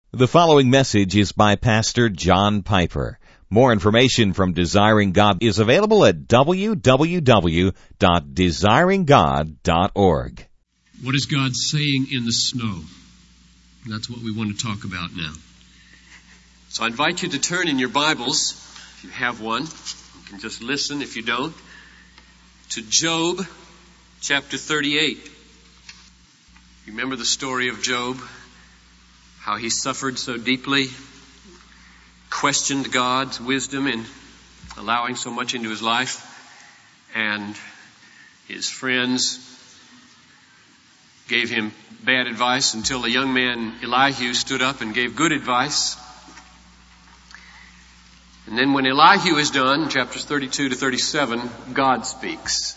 The following message is by Pastor John Piper. More information from Desiring God is available at www.desiringgod.org. What is God saying in the snow? And that's what we want to talk about now. So I invite you to turn in your Bibles, if you have one. You can just listen if you don't. To Job chapter 38. You remember the story of Job? How he suffered so deeply, questioned God's wisdom in allowing so much into his life, and his friends gave him bad advice until the young man Elihu stood up and gave good advice. And then when Elihu is done, chapters 32 to 37, God speaks.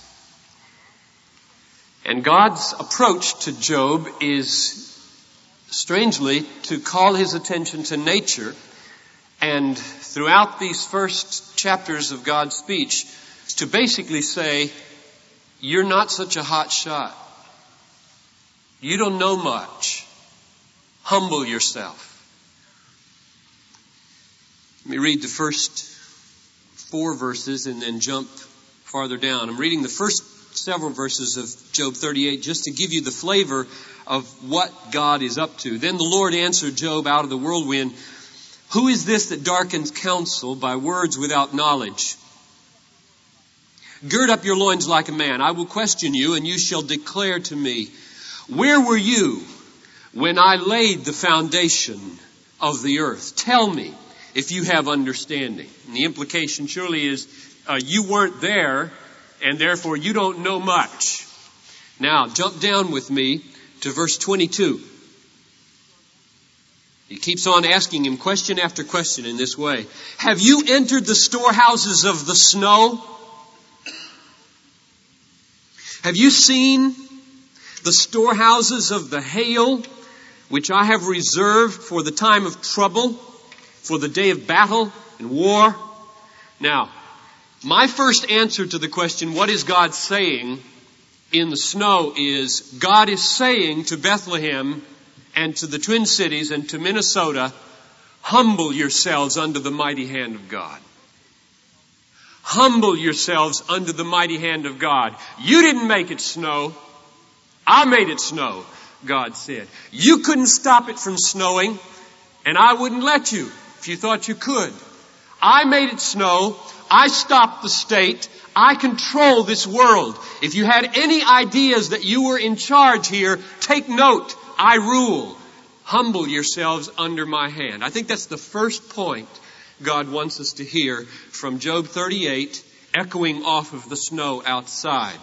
And God's approach to Job is, strangely, to call his attention to nature, and throughout these first chapters of God's speech, to basically say, you're not such a hot shot. You don't know much. Humble yourself. Let me read the first 4 verses and then jump farther down. I'm reading the first several verses of Job 38 just to give you the flavor of what God is up to. Then the Lord answered Job out of the whirlwind, "Who is this that darkens counsel by words without knowledge? Gird up your loins like a man. I will question you, and you shall declare to me, where were you when I laid the foundation of the earth? Tell me if you have understanding." And the implication surely is you weren't there, and therefore you don't know much. Now, jump down with me to verse 22. He keeps on asking him question after question in this way. "Have you entered the storehouses of the snow? Have you seen the storehouses of the hail, which I have reserved for the time of trouble, for the day of battle and war?" Now, my first answer to the question, what is God saying in the snow, is God is saying to Bethlehem and to the Twin Cities and to Minnesota, humble yourselves under the mighty hand of God. Humble yourselves under the mighty hand of God. You didn't make it snow. I made it snow, God said. You couldn't stop it from snowing, and I wouldn't let you if you thought you could. I made it snow. I stopped the state. I control this world. If you had any ideas that you were in charge here, take note. I rule. Humble yourselves under my hand. I think that's the first point God wants us to hear from Job 38, echoing off of the snow outside.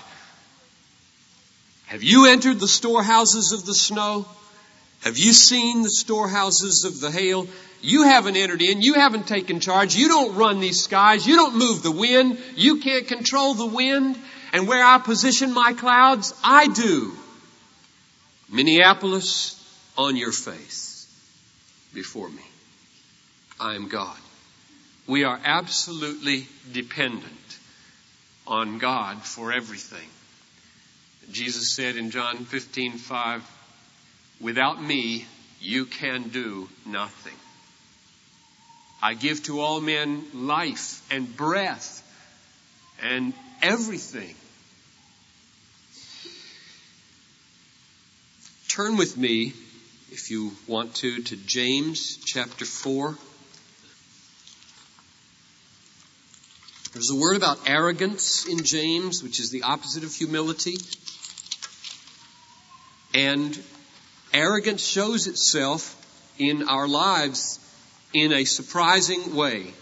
Have you entered the storehouses of the snow? Have you seen the storehouses of the hail? You haven't entered in. You haven't taken charge. You don't run these skies. You don't move the wind. You can't control the wind. And where I position my clouds, I do. Minneapolis, on your face before me. I am God. We are absolutely dependent on God for everything. Jesus said in John 15:5, "Without me, you can do nothing. I give to all men life and breath and everything." Turn with me, if you want to James chapter 4. There's a word about arrogance in James, which is the opposite of humility. And arrogance shows itself in our lives in a surprising way.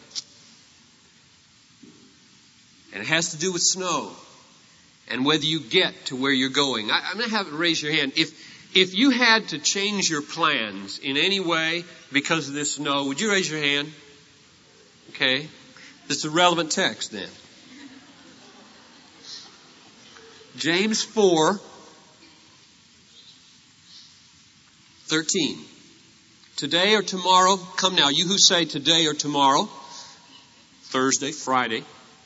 And it has to do with snow and whether you get to where you're going. I'm going to have you raise your hand. If you had to change your plans in any way because of this snow, would you raise your hand? Okay. This is a relevant text then. James 4:13. Today or tomorrow, come now, you who say today or tomorrow, Thursday, Friday,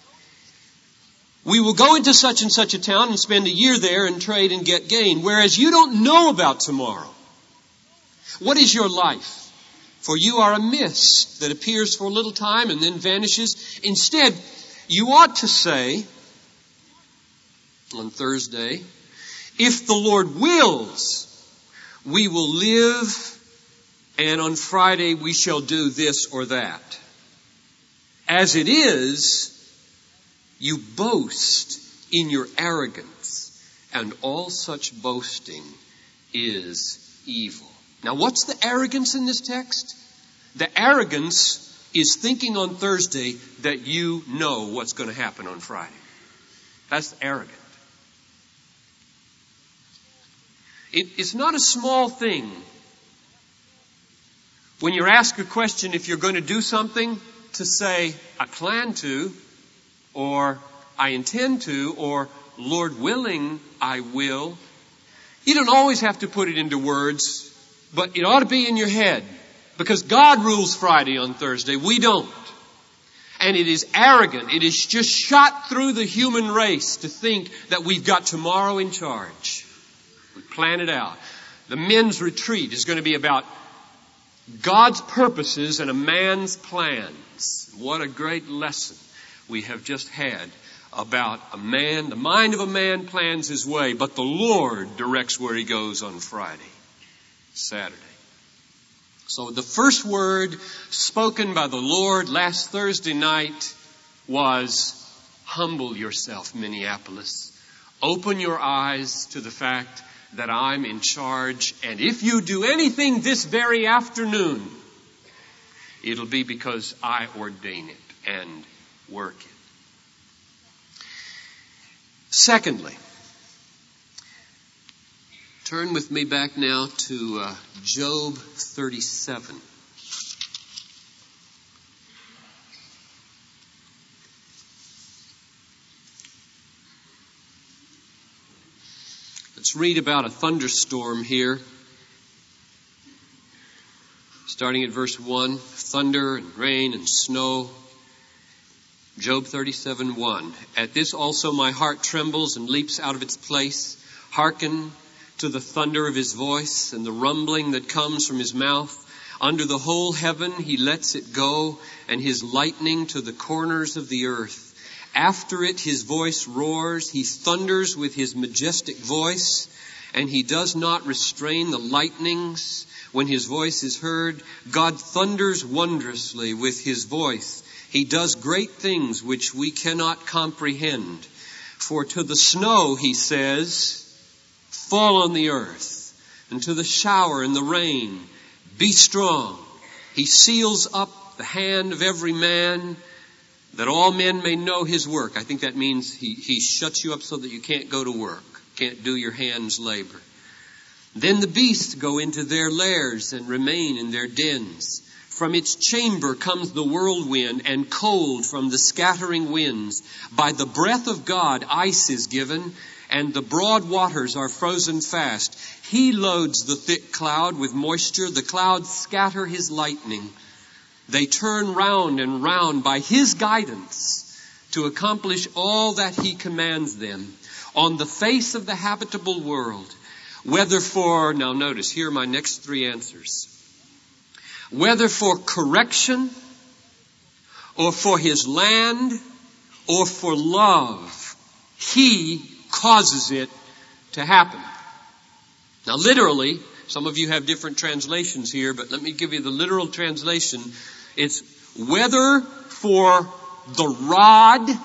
we will go into such and such a town and spend a year there and trade and get gain, whereas you don't know about tomorrow. What is your life? For you are a mist that appears for a little time and then vanishes. Instead, you ought to say on Thursday, if the Lord wills, we will live, and on Friday we shall do this or that. As it is, you boast in your arrogance, and all such boasting is evil. Now, what's the arrogance in this text? The arrogance is thinking on Thursday that you know what's going to happen on Friday. That's arrogant. It's not a small thing when you're asked a question if you're going to do something to say, I plan to, or I intend to, or Lord willing, I will. You don't always have to put it into words, but it ought to be in your head. Because God rules Friday on Thursday. We don't. And it is arrogant. It is just shot through the human race to think that we've got tomorrow in charge. We plan it out. The men's retreat is going to be about God's purposes and a man's plans. What a great lesson we have just had about a man. The mind of a man plans his way, but the Lord directs where he goes on Friday, Saturday. So the first word spoken by the Lord last Thursday night was, humble yourself, Minneapolis. Open your eyes to the fact that I'm in charge. And if you do anything this very afternoon, it'll be because I ordain it and work it. Secondly, turn with me back now to Job 37. Let's read about a thunderstorm here. Starting at verse 1, thunder and rain and snow. Job 37:1. At this also my heart trembles and leaps out of its place. Hearken to the thunder of his voice and the rumbling that comes from his mouth. Under the whole heaven he lets it go, and his lightning to the corners of the earth. After it his voice roars, he thunders with his majestic voice, and he does not restrain the lightnings when his voice is heard. God thunders wondrously with his voice. He does great things which we cannot comprehend. For to the snow, he says, fall on the earth, and to the shower and the rain, be strong. He seals up the hand of every man, that all men may know his work. I think that means he shuts you up so that you can't go to work, can't do your hands' labor. Then the beasts go into their lairs and remain in their dens. From its chamber comes the whirlwind, and cold from the scattering winds. By the breath of God ice is given, and the broad waters are frozen fast. He loads the thick cloud with moisture. The clouds scatter his lightning. They turn round and round by his guidance to accomplish all that he commands them. On the face of the habitable world, whether for, now notice, here are my next three answers. Whether for correction, or for his land, or for love, he causes it to happen. Now literally, some of you have different translations here, but let me give you the literal translation. It's whether for the rod, and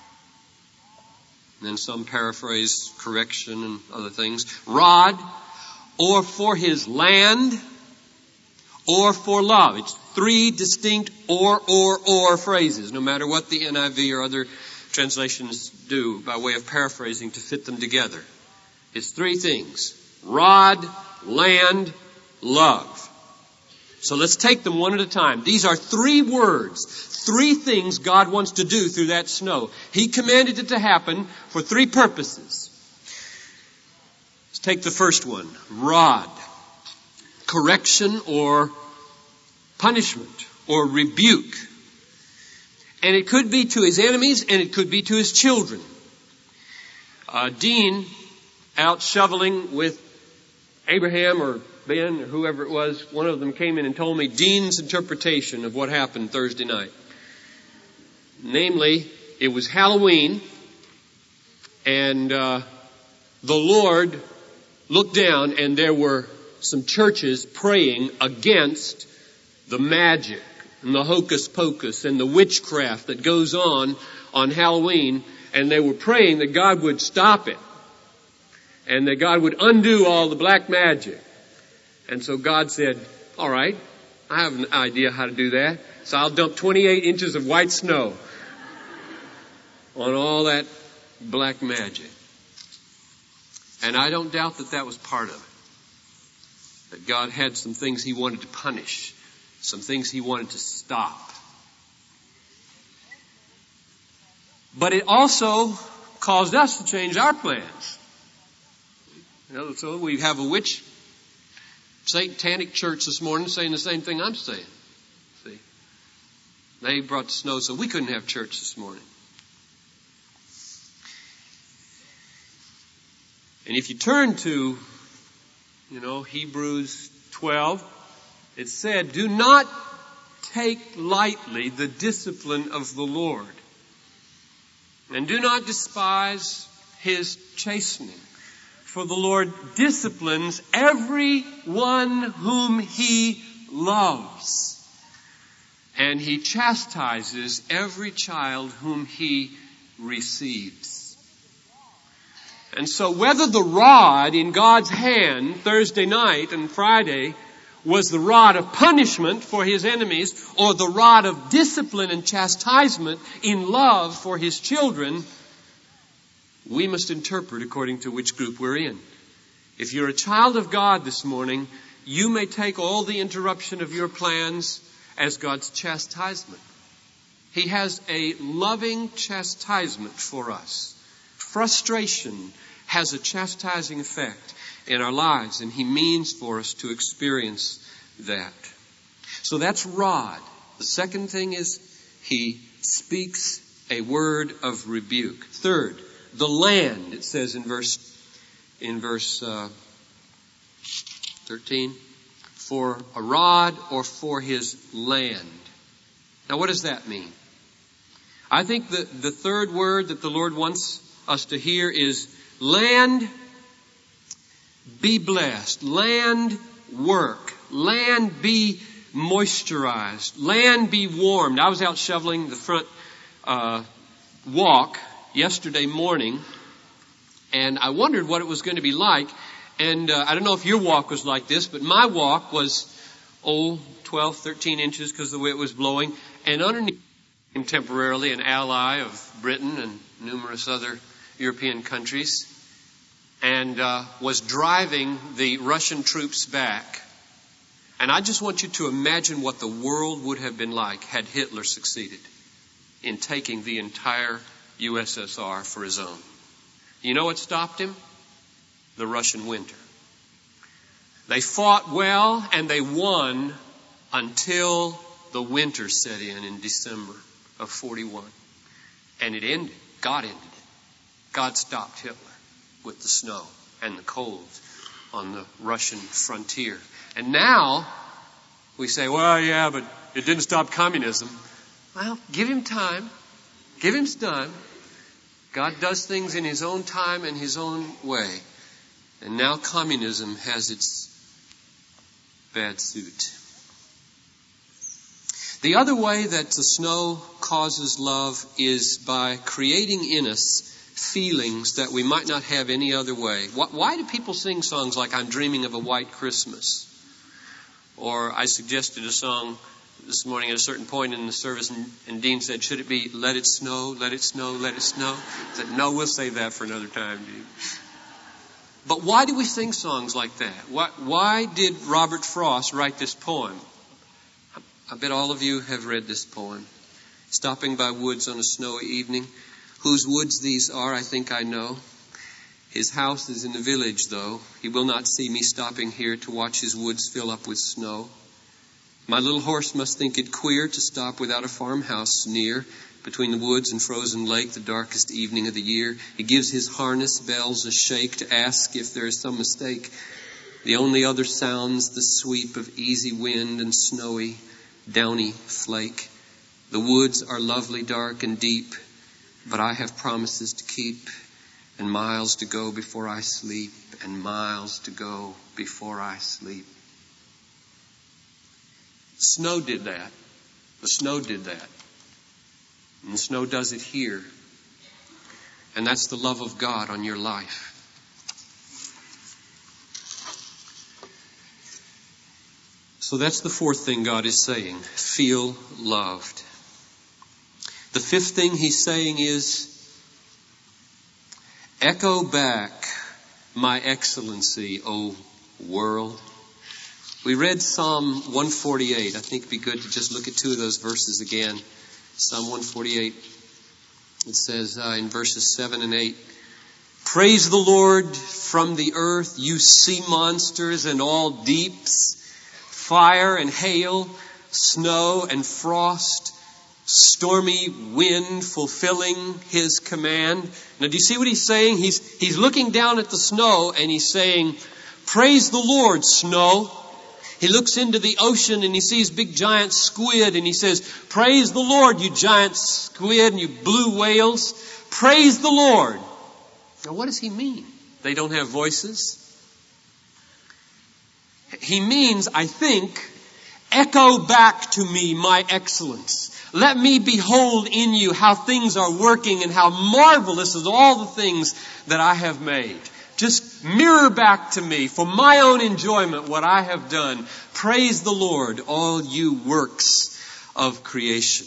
then some paraphrase correction and other things, rod, or for his land, or for love. It's three distinct or phrases, no matter what the NIV or other translations do by way of paraphrasing to fit them together. It's three things: rod, land, love. So let's take them one at a time. These are three words, three things God wants to do through that snow. He commanded it to happen for three purposes. Let's take the first one, rod. Correction or punishment or rebuke. And it could be to his enemies and it could be to his children. Dean, out shoveling with Abraham or Ben, or whoever it was, one of them came in and told me Dean's interpretation of what happened Thursday night. Namely, it was Halloween, and the Lord looked down, and there were some churches praying against the magic and the hocus pocus and the witchcraft that goes on Halloween, and they were praying that God would stop it and that God would undo all the black magic. And so God said, all right, I have an idea how to do that. So I'll dump 28 inches of white snow on all that black magic. And I don't doubt that that was part of it. That God had some things He wanted to punish, some things He wanted to stop. But it also caused us to change our plans. So we have a witch satanic church this morning saying the same thing I'm saying. See, they brought the snow so we couldn't have church this morning. And if you turn to, Hebrews 12, it said, do not take lightly the discipline of the Lord, and do not despise His chastening. For the Lord disciplines every one whom He loves, and He chastises every child whom He receives. And so whether the rod in God's hand Thursday night and Friday was the rod of punishment for His enemies, or the rod of discipline and chastisement in love for His children, we must interpret according to which group we're in. If you're a child of God this morning, you may take all the interruption of your plans as God's chastisement. He has a loving chastisement for us. Frustration has a chastising effect in our lives, and He means for us to experience that. So that's rod. The second thing is He speaks a word of rebuke. Third, the land, it says in verse 13, for a rod or for His land. Now what does that mean? I think that the third word that the Lord wants us to hear is land be blessed, land work, land be moisturized, land be warmed. I was out shoveling the front walk yesterday morning, and I wondered what it was going to be like. And I don't know if your walk was like this, but my walk was 12, 13 inches because of the way it was blowing. And underneath, temporarily an ally of Britain and numerous other European countries, and was driving the Russian troops back. And I just want you to imagine what the world would have been like had Hitler succeeded in taking the entire USSR for his own. You know what stopped him? The Russian winter. They fought well and they won until the winter set in December of 41. And it ended. God ended it. God stopped Hitler with the snow and the cold on the Russian frontier. And now we say, well, yeah, but it didn't stop communism. Well, give him time. Give him time. God does things in His own time and His own way. And now communism has its bad suit. The other way that the snow causes love is by creating in us feelings that we might not have any other way. Why do people sing songs like I'm Dreaming of a White Christmas? Or I suggested a song this morning at a certain point in the service, and Dean said, should it be Let It Snow, Let It Snow, Let It Snow? I said, no, we'll save that for another time, Dean. But why do we sing songs like that? Why did Robert Frost write this poem? I bet all of you have read this poem. Stopping by woods on a snowy evening. Whose woods these are, I think I know. His house is in the village, though. He will not see me stopping here to watch his woods fill up with snow. My little horse must think it queer to stop without a farmhouse near, between the woods and frozen lake, the darkest evening of the year. He gives his harness bells a shake to ask if there is some mistake. The only other sounds the sweep of easy wind and snowy, downy flake. The woods are lovely, dark and deep, but I have promises to keep, and miles to go before I sleep, and miles to go before I sleep. The snow did that. The snow did that. And the snow does it here. And that's the love of God on your life. So that's the fourth thing God is saying. Feel loved. The fifth thing He's saying is, echo back my excellency, O world. We read Psalm 148. I think it'd be good to just look at two of those verses again. Psalm 148. It says in verses 7 and 8, praise the Lord from the earth, you sea monsters and all deeps, fire and hail, snow and frost, stormy wind fulfilling His command. Now do you see what He's saying? He's looking down at the snow and He's saying, praise the Lord, snow. He looks into the ocean and he sees big giant squid and he says, praise the Lord, you giant squid and you blue whales. Praise the Lord. Now what does He mean? They don't have voices? He means, I think, echo back to me my excellence. Let me behold in you how things are working and how marvelous is all the things that I have made. Just mirror back to me for my own enjoyment what I have done. Praise the Lord, all you works of creation.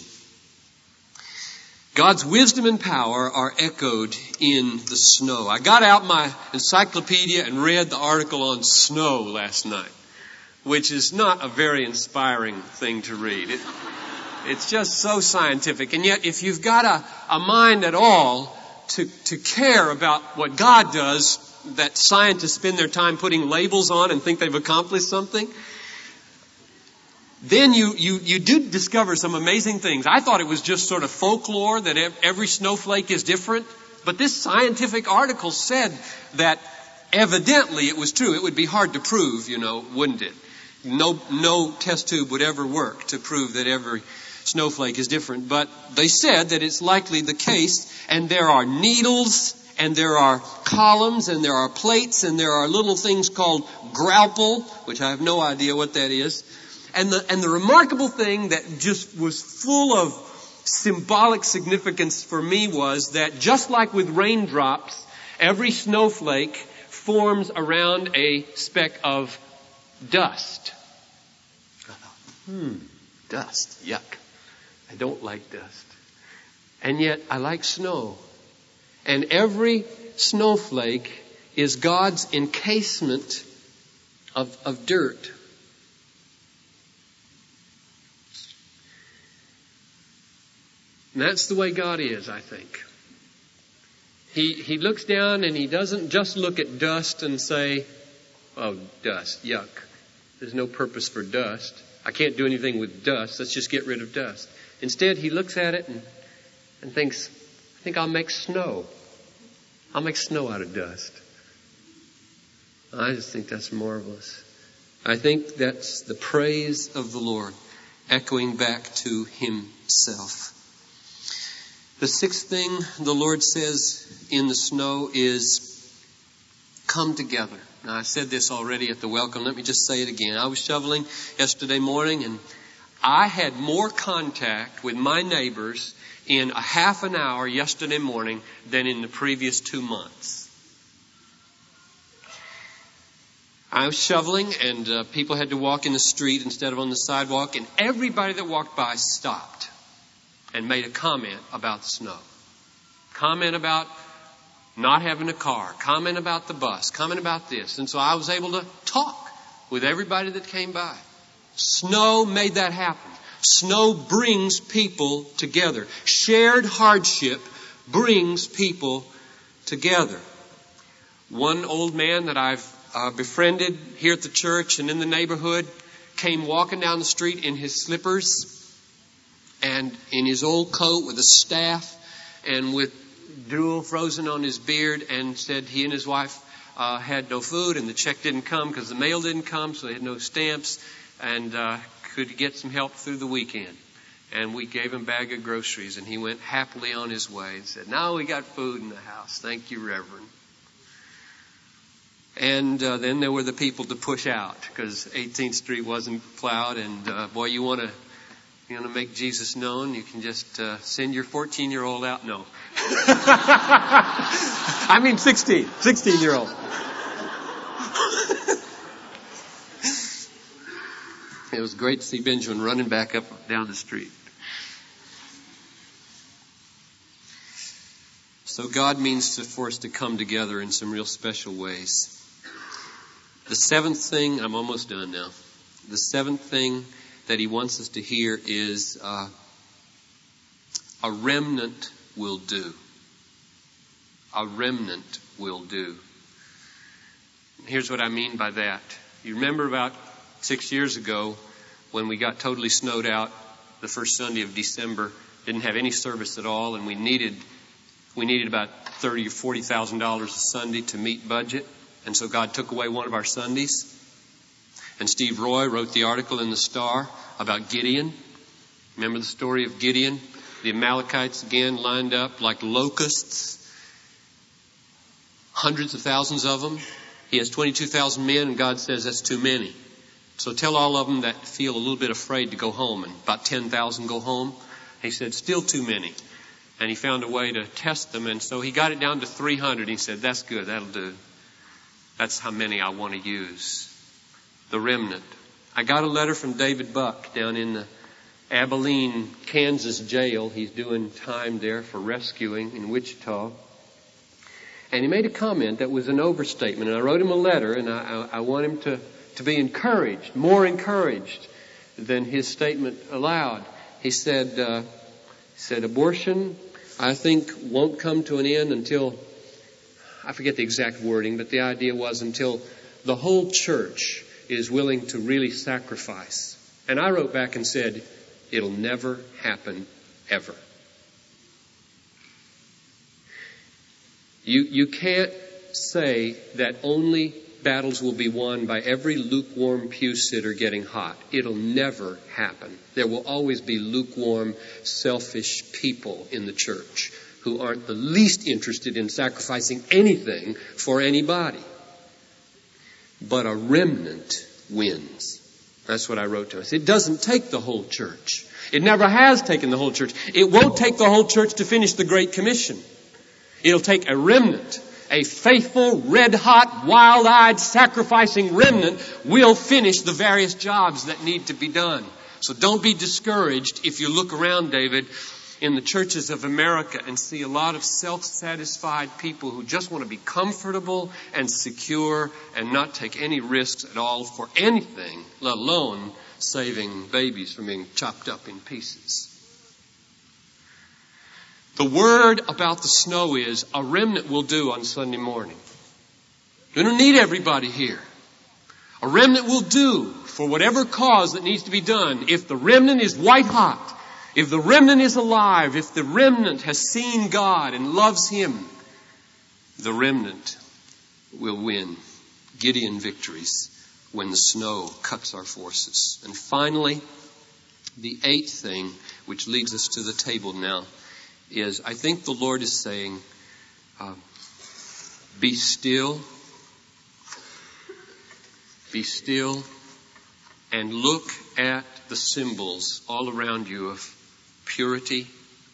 God's wisdom and power are echoed in the snow. I got out my encyclopedia and read the article on snow last night, which is not a very inspiring thing to read. It's just so scientific. And yet, if you've got a mind at all to care about what God does, that scientists spend their time putting labels on and think they've accomplished something, then you do discover some amazing things. I thought it was just sort of folklore that every snowflake is different. But this scientific article said that evidently it was true. It would be hard to prove, wouldn't it? No test tube would ever work to prove that every snowflake is different. But they said that it's likely the case, and there are needles, and there are columns, and there are plates, and there are little things called grapple, which I have no idea what that is. And the remarkable thing that just was full of symbolic significance for me was that just like with raindrops, every snowflake forms around a speck of dust. I thought, dust, yuck. I don't like dust. And yet I like snow. And every snowflake is God's encasement of dirt. And that's the way God is, I think. He looks down and He doesn't just look at dust and say, oh, dust, yuck. There's no purpose for dust. I can't do anything with dust. Let's just get rid of dust. Instead, He looks at it and thinks, I think I'll make snow. I'll make snow out of dust. I just think that's marvelous. I think that's the praise of the Lord echoing back to Himself. The sixth thing the Lord says in the snow is, come together. Now, I said this already at the welcome. Let me just say it again. I was shoveling yesterday morning, and I had more contact with my neighbors in a half an hour yesterday morning than in the previous 2 months. I was shoveling, and people had to walk in the street instead of on the sidewalk, and everybody that walked by stopped and made a comment about the snow. Comment about not having a car. Comment about the bus. Comment about this. And so I was able to talk with everybody that came by. Snow made that happen. Snow brings people together. Shared hardship brings people together. One old man that I've befriended here at the church and in the neighborhood came walking down the street in his slippers and in his old coat with a staff and with drool frozen on his beard, and said he and his wife had no food, and the check didn't come because the mail didn't come, so they had no stamps, and could get some help through the weekend. And we gave him a bag of groceries, and he went happily on his way and said, "Now we got food in the house. Thank you, Reverend." And then there were the people to push out, because 18th Street wasn't plowed, and boy, you want to make Jesus known, you can just send your 14-year-old out. No. I mean 16-year-old. It was great to see Benjamin running back up down the street. So God means for us to come together in some real special ways. The seventh thing, I'm almost done now. The seventh thing that he wants us to hear is a remnant will do. A remnant will do. Here's what I mean by that. You remember about 6 years ago when we got totally snowed out the first Sunday of December, didn't have any service at all, and we needed about $30,000 or $40,000 a Sunday to meet budget. And so God took away one of our Sundays. And Steve Roy wrote the article in the Star about Gideon. Remember the story of Gideon? The Amalekites again lined up like locusts. Hundreds of thousands of them. He has 22,000 men, and God says that's too many. So tell all of them that feel a little bit afraid to go home. And about 10,000 go home. He said, still too many. And he found a way to test them. And so he got it down to 300. He said, that's good. That'll do. That's how many I want to use. The remnant. I got a letter from David Buck down in the Abilene, Kansas jail. He's doing time there for rescuing in Wichita. And he made a comment that was an overstatement. And I wrote him a letter, and I want him to be encouraged, more encouraged than his statement allowed. He said, abortion, I think, won't come to an end until, I forget the exact wording, but the idea was until the whole church is willing to really sacrifice. And I wrote back and said, it'll never happen, ever. You can't say that only battles will be won by every lukewarm pew sitter getting hot. It'll never happen. There will always be lukewarm, selfish people in the church who aren't the least interested in sacrificing anything for anybody. But a remnant wins. That's what I wrote to us. It doesn't take the whole church. It never has taken the whole church. It won't take the whole church to finish the Great Commission. It'll take a remnant. A faithful, red-hot, wild-eyed, sacrificing remnant will finish the various jobs that need to be done. So don't be discouraged if you look around, David, in the churches of America and see a lot of self-satisfied people who just want to be comfortable and secure and not take any risks at all for anything, let alone saving babies from being chopped up in pieces. The word about the snow is a remnant will do on Sunday morning. We don't need everybody here. A remnant will do for whatever cause that needs to be done. If the remnant is white hot, if the remnant is alive, if the remnant has seen God and loves Him, the remnant will win Gideon victories when the snow cuts our forces. And finally, the eighth thing, which leads us to the table now, is I think the Lord is saying, be still, and look at the symbols all around you of purity.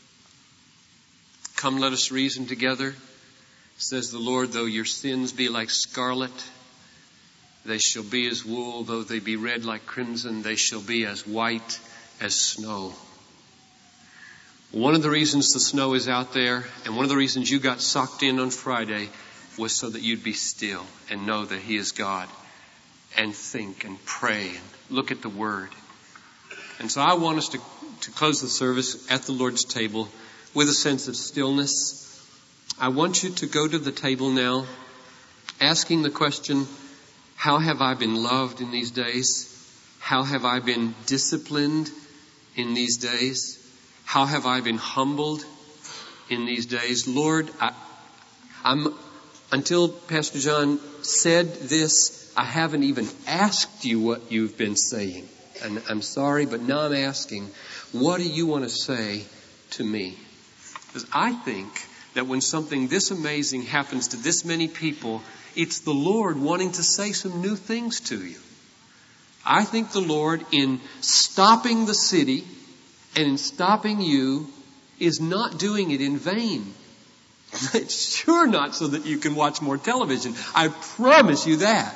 Come, let us reason together. Says the Lord, though your sins be like scarlet, they shall be as wool. Though they be red like crimson, they shall be as white as snow. One of the reasons the snow is out there, and one of the reasons you got socked in on Friday, was so that you'd be still and know that He is God, and think and pray and look at the Word. And so I want us to close the service at the Lord's table with a sense of stillness. I want you to go to the table now, asking the question, how have I been loved in these days? How have I been disciplined in these days? How have I been humbled in these days? Lord, I'm Until Pastor John said this, I haven't even asked you what you've been saying. And I'm sorry, but now I'm asking, what do you want to say to me? Because I think that when something this amazing happens to this many people, it's the Lord wanting to say some new things to you. I think the Lord, in stopping the city and in stopping you, is not doing it in vain. It's sure not so that you can watch more television. I promise you that.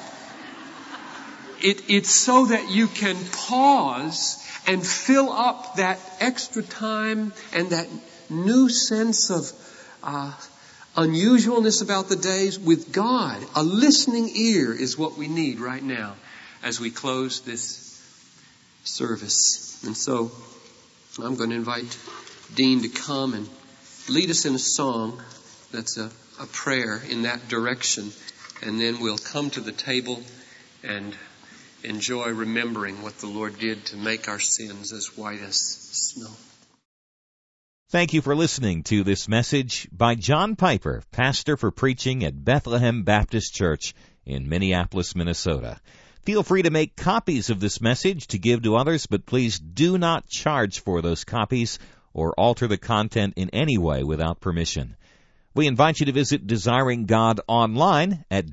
It's so that you can pause and fill up that extra time and that new sense of unusualness about the days with God. A listening ear is what we need right now as we close this service. And so I'm going to invite Dean to come and lead us in a song that's a prayer in that direction. And then we'll come to the table and enjoy remembering what the Lord did to make our sins as white as snow. Thank you for listening to this message by John Piper, pastor for preaching at Bethlehem Baptist Church in Minneapolis, Minnesota. Feel free to make copies of this message to give to others, but please do not charge for those copies or alter the content in any way without permission. We invite you to visit Desiring God online at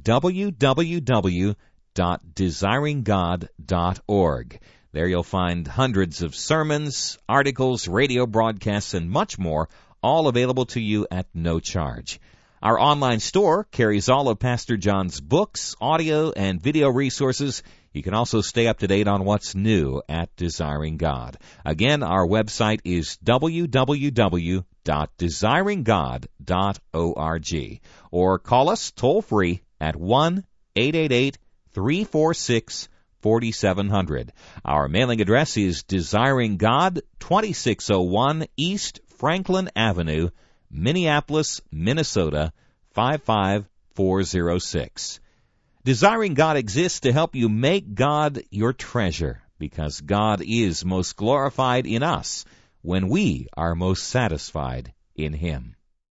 www.desiringgod.org. There you'll find hundreds of sermons, articles, radio broadcasts, and much more, all available to you at no charge. Our online store carries all of Pastor John's books, audio, and video resources. You can also stay up to date on what's new at Desiring God. Again, our website is www.desiringgod.org. Or call us toll-free at 1-888-346-4700. Our mailing address is Desiring God, 2601 East Franklin Avenue, Minneapolis, Minnesota, 55406. Desiring God exists to help you make God your treasure, because God is most glorified in us when we are most satisfied in Him.